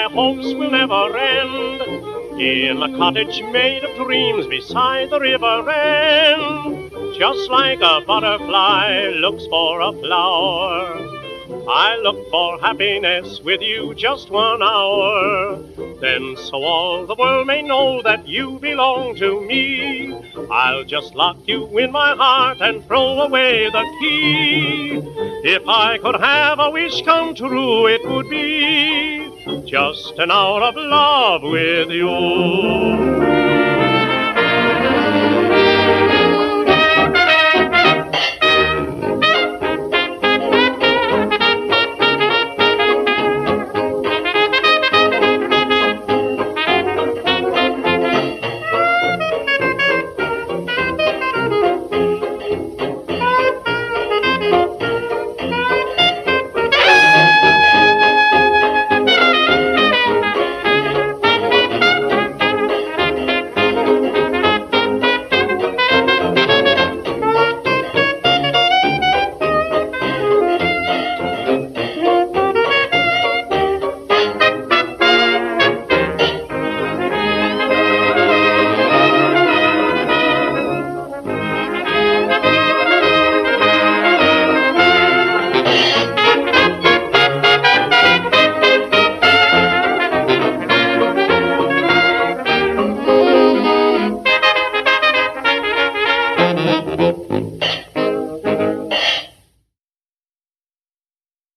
their hopes will never end. In a cottage made of dreams beside the river end, just like a butterfly looks for a flower, I look for happiness with you just 1 hour. Then so all the world may know that you belong to me, I'll just lock you in my heart and throw away the key. If I could have a wish come true, it would be just an hour of love with you.